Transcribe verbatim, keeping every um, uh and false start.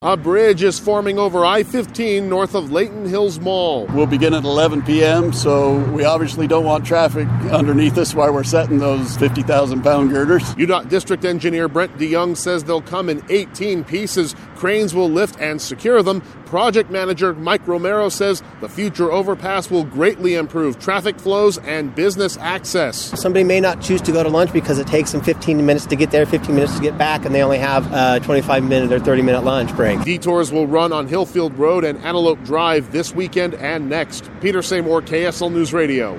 A bridge is forming over I fifteen north of Layton Hills Mall. We'll begin at eleven p.m., so we obviously don't want traffic underneath us while we're setting those fifty thousand pound girders. U DOT District Engineer Brent DeYoung says they'll come in eighteen pieces. Cranes will lift and secure them. Project manager Mike Romero says the future overpass will greatly improve traffic flows and business access. Somebody may not choose to go to lunch because it takes them fifteen minutes to get there, fifteen minutes to get back, and they only have a twenty-five minute or thirty minute lunch break. Detours will run on Hillfield Road and Antelope Drive this weekend and next. Peter Seymour, K S L News Radio.